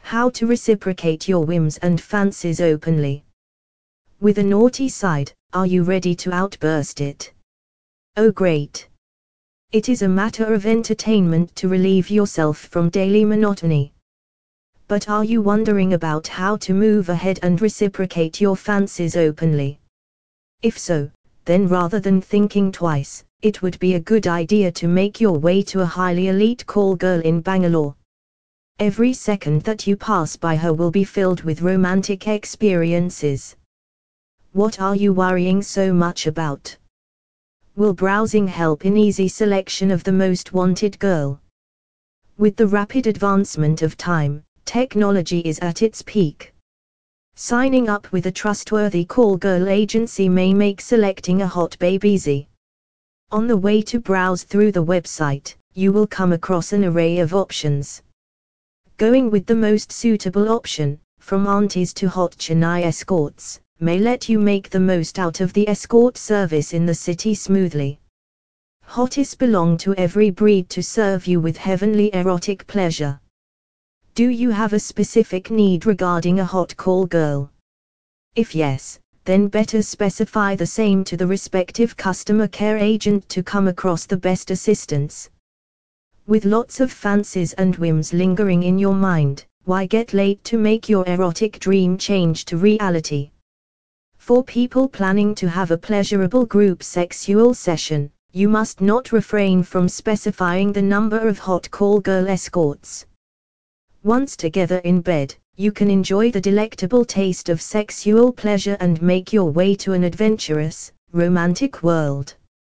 How to reciprocate your whims and fancies openly. With a naughty side, are you ready to outburst it? Oh great! It is a matter of entertainment to relieve yourself from daily monotony. But are you wondering about how to move ahead and reciprocate your fancies openly? If so, then rather than thinking twice, it would be a good idea to make your way to a highly elite call girl in Bangalore. Every second that you pass by her will be filled with romantic experiences. What are you worrying so much about? Will browsing help in easy selection of the most wanted girl? With the rapid advancement of time, technology is at its peak. Signing up with a trustworthy call girl agency may make selecting a hot babe easy. On the way to browse through the website, you will come across an array of options. Going with the most suitable option, from aunties to hot Chennai escorts, may let you make the most out of the escort service in the city smoothly. Hotties belong to every breed to serve you with heavenly erotic pleasure. Do you have a specific need regarding a hot call girl? If yes, then better specify the same to the respective customer care agent to come across the best assistance. With lots of fancies and whims lingering in your mind, why get late to make your erotic dream change to reality? For people planning to have a pleasurable group sexual session, you must not refrain from specifying the number of hot call girl escorts. Once together in bed, you can enjoy the delectable taste of sexual pleasure and make your way to an adventurous, romantic world.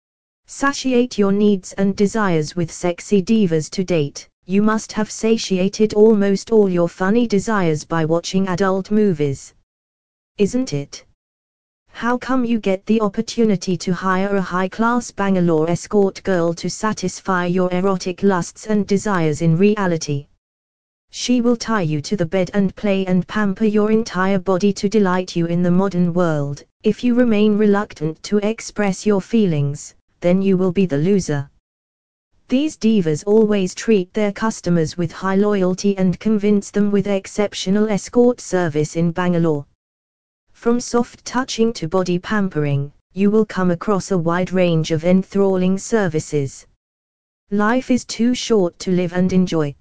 Satiate your needs and desires with sexy divas to date. You must have satiated almost all your funny desires by watching adult movies. Isn't it? How come you get the opportunity to hire a high-class Bangalore escort girl to satisfy your erotic lusts and desires in reality? She will tie you to the bed and play and pamper your entire body to delight you in the modern world. If you remain reluctant to express your feelings, then you will be the loser. These divas always treat their customers with high loyalty and convince them with exceptional escort service in Bangalore. From soft touching to body pampering, you will come across a wide range of enthralling services. Life is too short to live and enjoy.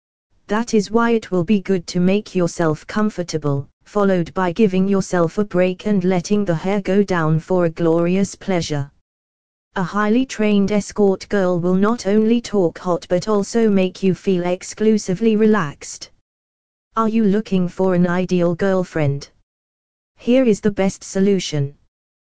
That is why it will be good to make yourself comfortable, followed by giving yourself a break and letting the hair go down for a glorious pleasure. A highly trained escort girl will not only talk hot but also make you feel exclusively relaxed. Are you looking for an ideal girlfriend? Here is the best solution.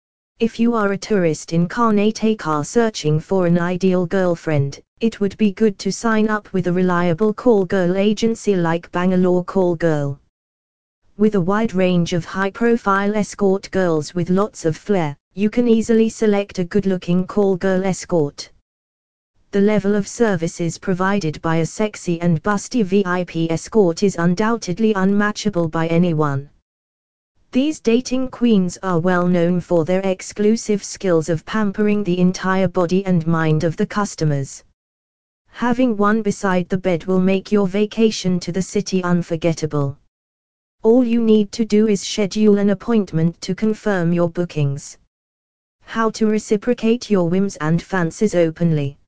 If you are a tourist in Karnataka searching for an ideal girlfriend, it would be good to sign up with a reliable call girl agency like Bangalore Call Girl. With a wide range of high-profile escort girls with lots of flair, you can easily select a good-looking call girl escort. The level of services provided by a sexy and busty VIP escort is undoubtedly unmatchable by anyone. These dating queens are well known for their exclusive skills of pampering the entire body and mind of the customers. Having one beside the bed will make your vacation to the city unforgettable. All you need to do is schedule an appointment to confirm your bookings. How to reciprocate your whims and fancies openly.